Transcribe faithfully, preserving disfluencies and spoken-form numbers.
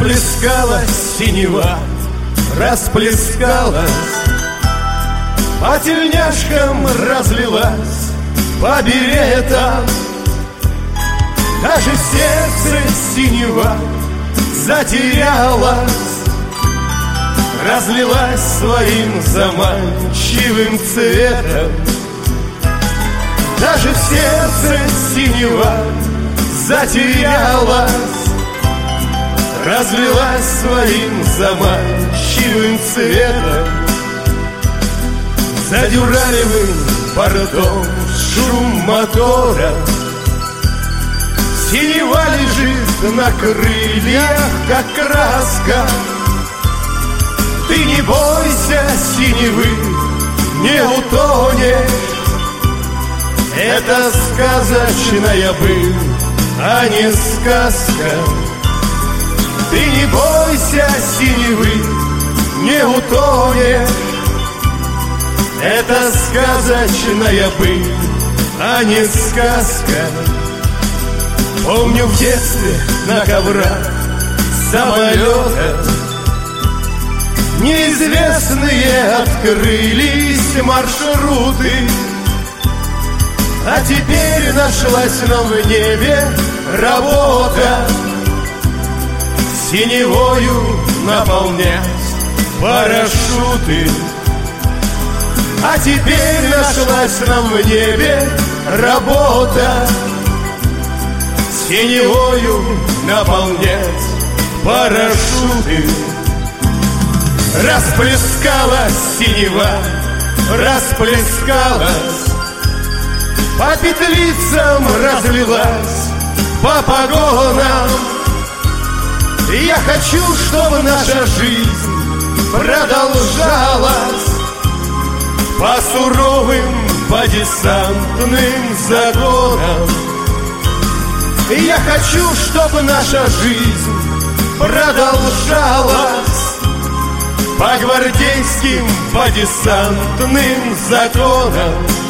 Расплескалась синева, расплескалась, по тельняшкам разлилась, по беретам. Даже в сердце синева затерялась, разлилась своим заманчивым цветом. Даже в сердце синева затерялась, разлилась своим заманчивым цветом. За дюралевым бортом шум мотора, синева лежит на крыльях, как краска. Ты не бойся синевы, не утонешь. Это сказочная быль, а не сказка. Ты не бойся синевы, не утонешь. Это сказочная быль, а не сказка. Помню в детстве на коврах самолета неизвестные открылись маршруты. А теперь нашлась нам в небе работа синевою наполнять парашюты. А теперь нашлась нам в небе работа синевою наполнять парашюты. Расплескалась синева, расплескалась, по петлицам разлилась, по погонам. И я хочу, чтобы наша жизнь продолжалась по суровым, по десантным законам. И я хочу, чтобы наша жизнь продолжалась по гвардейским, по десантным законам.